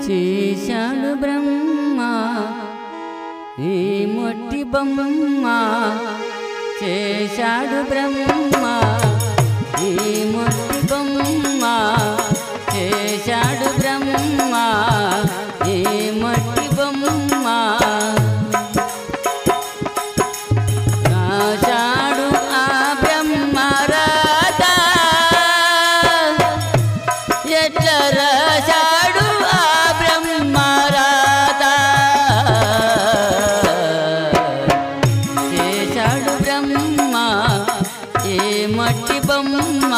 చేశాడు బ్రహ్మ ఈ మొట్టి బొమ్మ చేశాడు బ్రహ్మ ఈ మొట్టి బొమ్మ చేశాడు బ్రహ్మ ఈ మొట్టి బొమ్మ రాశాడు ఆ బ్రహ్మ రాత ఎట్లా రాశాడు ఆ బ్రహ్మ రాత చేశాడు బ్రహ్మ ఈ మట్టి బొమ్మ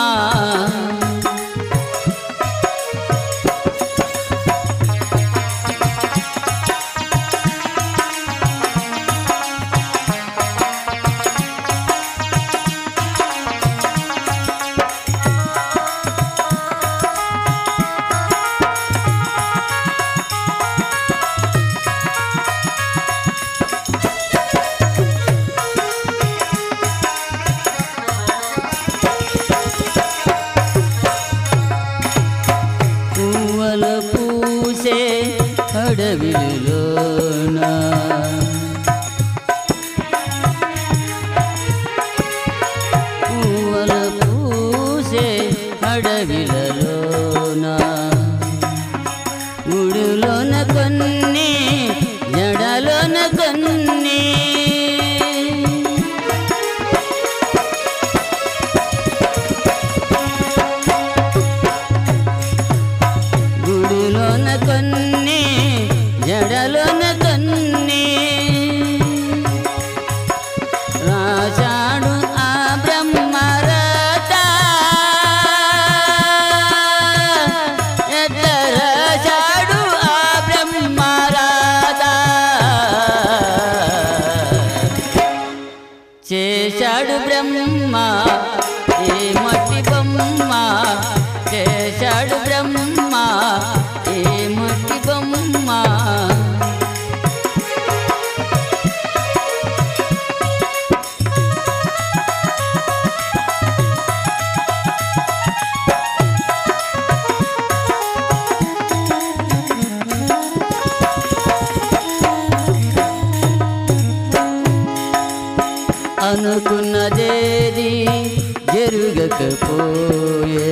పూసే అడవిలోన పువ్వుల పూసే అడవిలోన గుడిలోన కొన్ని జడలోన కొన్ని గుడిలోన కొన్ని జడలోన కొన్ని రాశాడు ఆ బ్రహ్మ రాత ఎట్లా రాశాడు ఆ బ్రహ్మ రాత చేశాడు బ్రహ్మ ఈ మట్టి బొమ్మ చేశాడు బ్రహ్మ ఈ మట్టి బొమ్మ అనుకున్నదేది జరుగకపోయే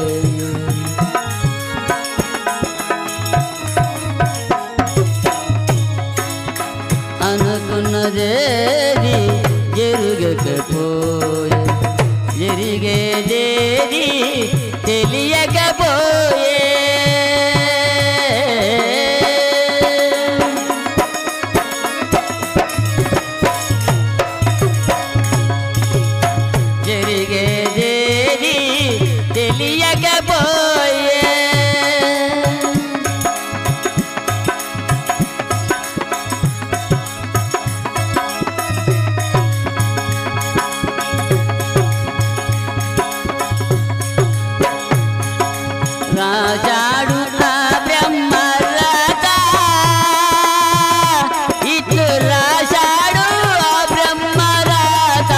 అనుకున్నదేది జరుగకపోయే జరిగేదేది తెలియకపోయే జరిగేదేది తెలియకపోయే రాశాడు ఆ బ్రహ్మ రాత ఇట్లు రాశాడు ఆ బ్రహ్మ రాత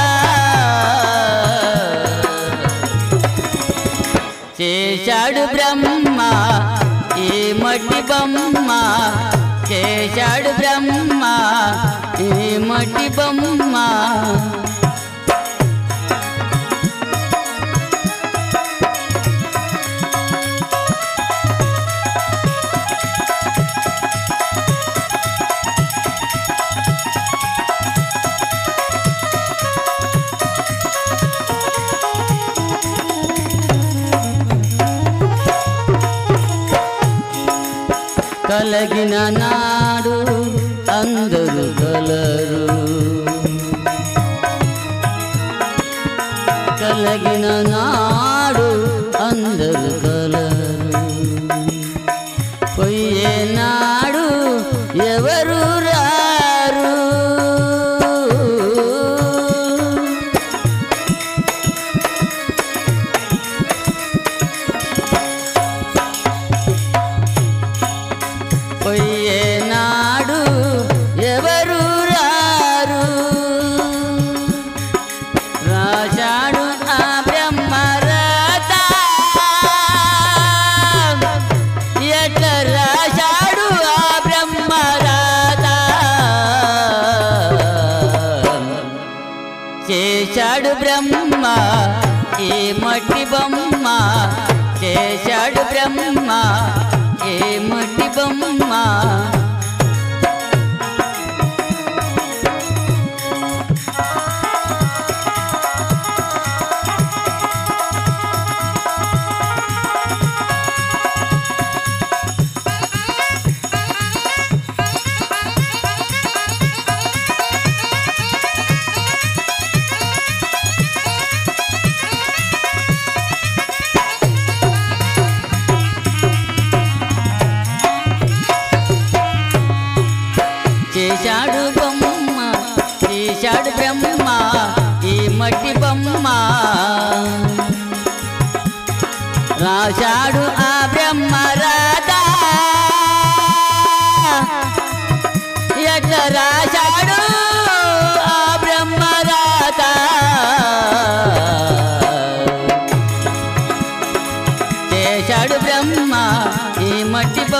చేశాడు బ్రహ్మ ఈ మట్టి బొమ్మ చేశాడు బ్రహ్మ ఈ మట్టి బొమ్మ కలిగిన నాడు అందరూ కలరు కలిగిన నాడు అందరూ కలరు పోయే నాడు ఎవరు రారు పోయే చేశాడు బ్రహ్మ ఈ మట్టి బొమ్మ, చేశాడు బ్రహ్మ ఈ మట్టి బొమ్మ. చేశాడు బొమ్మ చేశాడు బ్రహ్మ ఈ మట్టి బొమ్మ, రాశాడు ఆ బ్రహ్మ రాధా, ఎట్లా రాశాడు ఆ బ్రహ్మ రాధా. చేశాడు బ్రహ్మ ఈ మట్టి